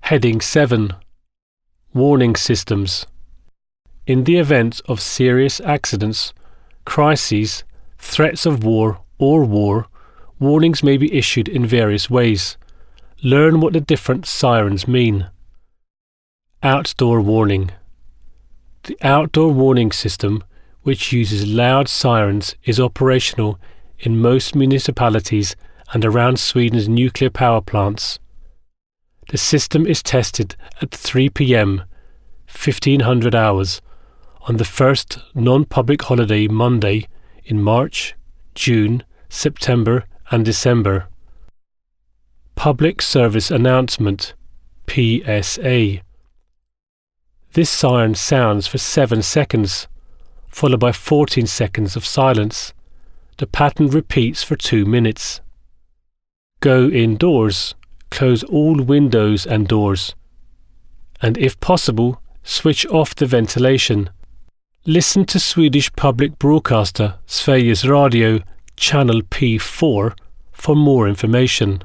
Heading 7. Warning Systems. In the event of serious accidents, crises, threats of war or war, warnings may be issued in various ways. Learn what the different sirens mean. Outdoor warning. The outdoor warning system, which uses loud sirens, is operational in most municipalities and around Sweden's nuclear power plants. The system is tested at 3 p.m. 1500 hours on the first non-public holiday Monday in March, June, September and December. Public Service Announcement PSA. This siren sounds for 7 seconds, followed by 14 seconds of silence. The pattern repeats for 2 minutes. Go indoors, close all windows and doors, and if possible, switch off the ventilation. Listen to Swedish public broadcaster Sveriges Radio Channel P4 for more information.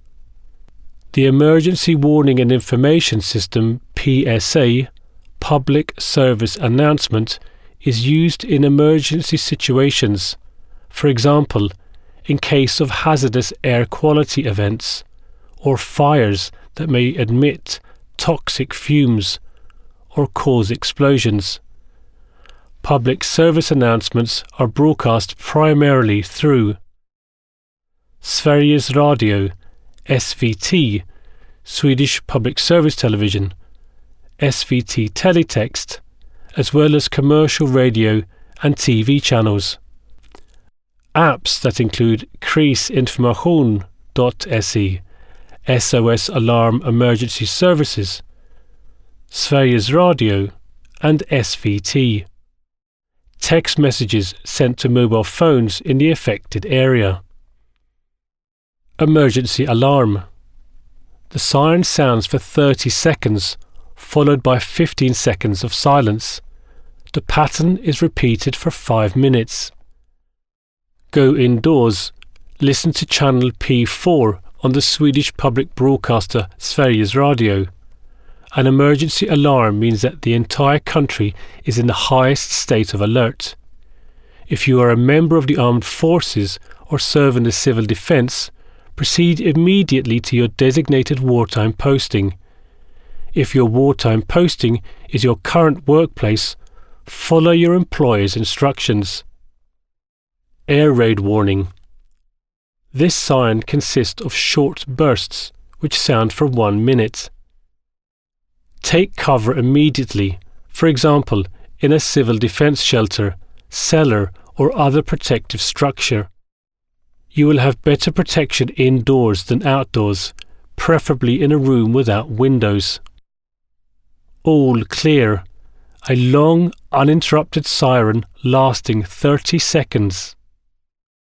The Emergency Warning and Information System PSA, Public Service Announcement, is used in emergency situations, for example, in case of hazardous air quality events or fires that may emit toxic fumes or cause explosions. Public service announcements are broadcast primarily through Sveriges Radio, SVT, Swedish Public Service Television, SVT Teletext, as well as commercial radio and TV channels. Apps that include Krisinformation.se, SOS Alarm Emergency Services, Sveriges Radio and SVT. Text messages sent to mobile phones in the affected area. Emergency alarm. The siren sounds for 30 seconds, followed by 15 seconds of silence. The pattern is repeated for 5 minutes. Go indoors. Listen to channel P4 on the Swedish public broadcaster Sveriges Radio. An emergency alarm means that the entire country is in the highest state of alert. If you are a member of the armed forces or serve in the civil defence, proceed immediately to your designated wartime posting. If your wartime posting is your current workplace, follow your employer's instructions. Air raid warning. This siren consists of short bursts which sound for 1 minute. Take cover immediately, for example, in a civil defence shelter, cellar or other protective structure. You will have better protection indoors than outdoors, preferably in a room without windows. All clear. A long, uninterrupted siren lasting 30 seconds.